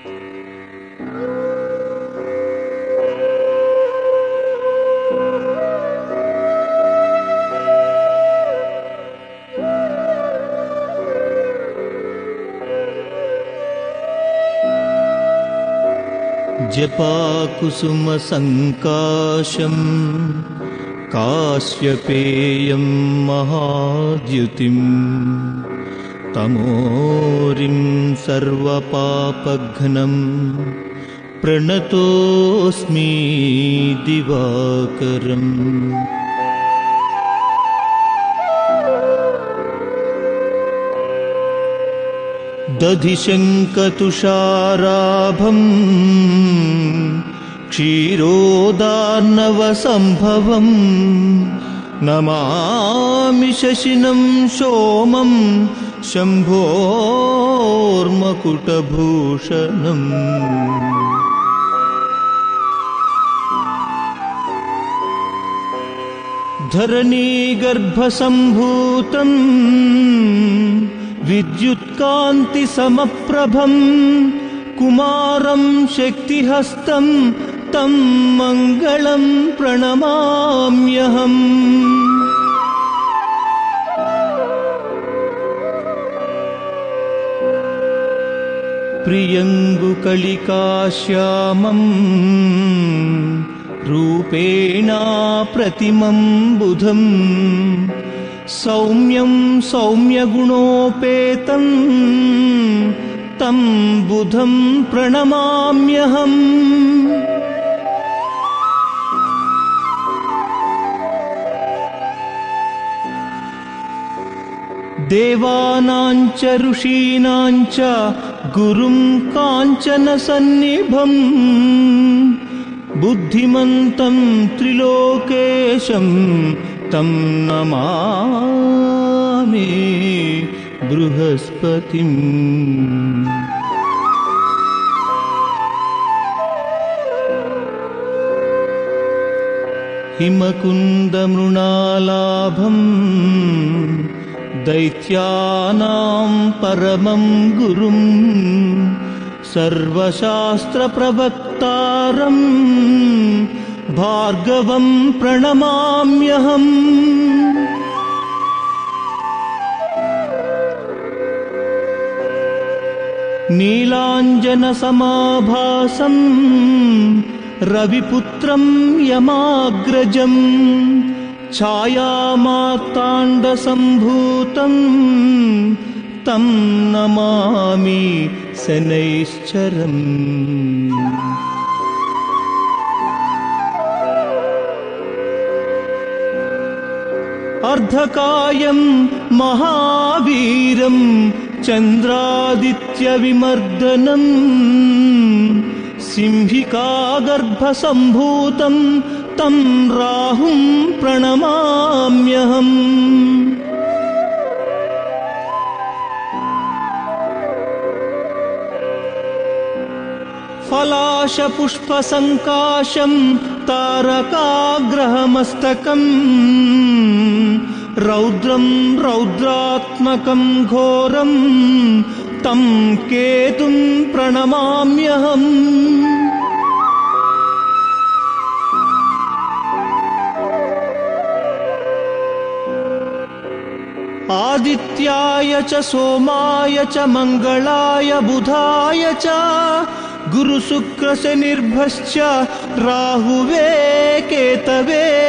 जपाकुसुमसङ्काशं काश्यपेयं महाद्युतिं तमोरिं सर्वपापघ्नं प्रणतोऽस्मि दिवाकरम्। दधिशङ्कतुषाराभं क्षीरोदार्णवसम्भवं नमामि शशिनं सोमं शम्भोर्मकुटभूषणम्। धरणीगर्भसम्भूतं विद्युत्कान्तिसमप्रभं कुमारं शक्तिहस्तं तं मङ्गलं प्रणमाम्यहम्। प्रियङ्गुकलिकाश्यामं रूपेणा प्रतिमं बुधं सौम्यं सौम्यगुणोपेतं तं बुधं प्रणमाम्यहम्। देवानाञ्च ऋषीणाञ्च गुरुं काञ्चनसन्निभं बुद्धिमन्तं त्रिलोकेशं तं नमामि बृहस्पतिम्। हिमकुन्दमृणालाभं दैत्यानां परमं गुरुं सर्वशास्त्रप्रवक्तारं भार्गवं प्रणमाम्यहम्। नीलाञ्जनसमाभासं रविपुत्रं यमाग्रजं छायामार्ताण्डसम्भूतं तं नमामि शनैश्चरम्। अर्धकायं महावीरं चन्द्रादित्यविमर्दनं सिंहिकागर्भसम्भूतं तं राहुं प्रणमाम्यहम्। फलाशपुष्पसङ्काशं तारकाग्रहमस्तकं रौद्रं रौद्रात्मकं घोरं तं केतुं प्रणमाम्यहम्। आदित्याय च सोमाय च मङ्गलाय बुधाय च गुरुशुक्रशनिर्भश्च राहुवे केतवे